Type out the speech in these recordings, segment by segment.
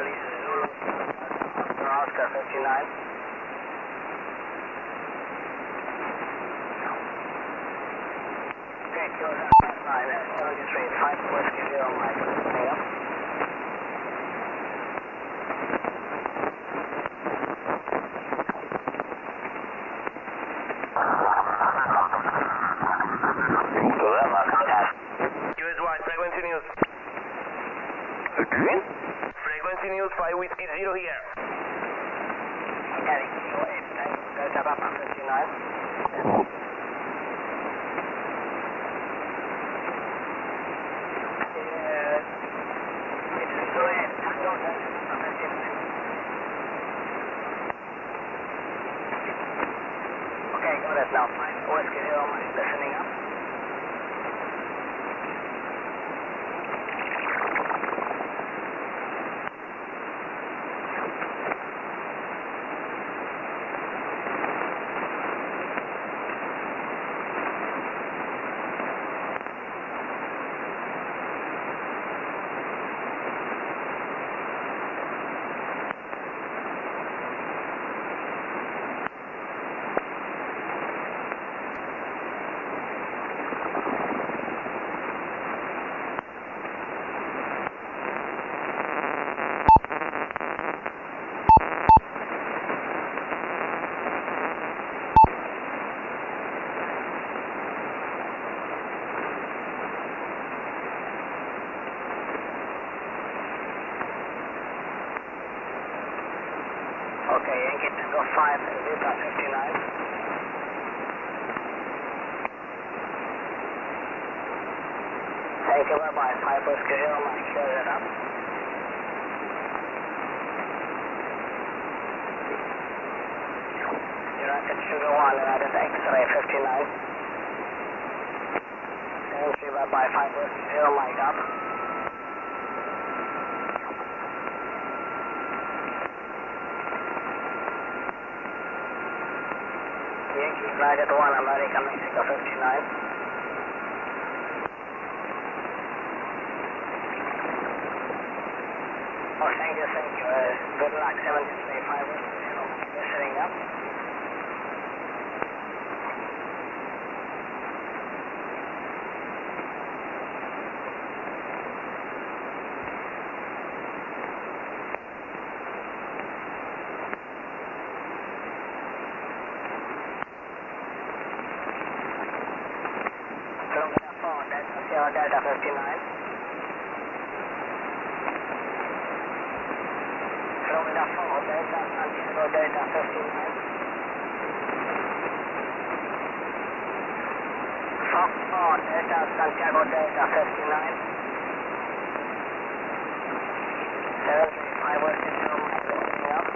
Oscar 59. Okay, close up, 73, 5 Whiskey 0 Mike. Hang up. US1, frequency news. Okay. Frequency news, 5 Whiskey 0 here. Heading 08, Delta Papa 59. Okay, got it now. 5 Whiskey 0 Mike, listening up. Okay, Yankee Tango 5, Delta 59. Thank you, bye-bye. 5 Whiskey 0 Mike, clear that up. United Sugar 1, United X-Ray 59. 73, bye-bye. 5 Whiskey 0 Mike up. Yankee United 1, American Mexico 59. Oh, thank you, thank you. Good luck, 73, 5 Whiskey 0 Mike, listening up. Kilometer 4, Delta Sierra Delta 59. Kilometer 4, Delta Santiago Delta 59. Fox 4, Delta Santiago Delta 59. 735 Whiskey 0 Mike, listening up.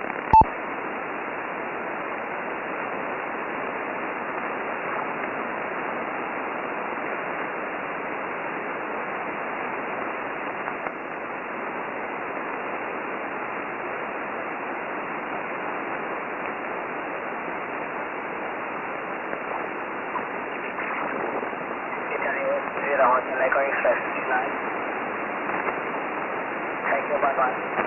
Italy Whiskey 0 Hotel Echo Express 59. Thank you, bye-bye.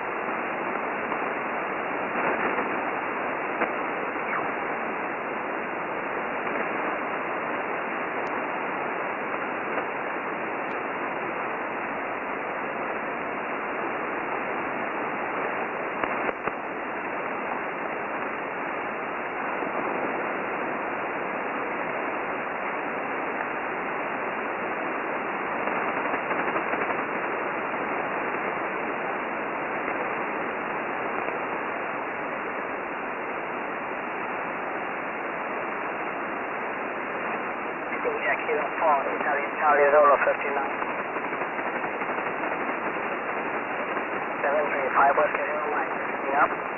India Kilo 4, Italian Charlie Zolo 59. 735 Whiskey 0 Mike, listening up.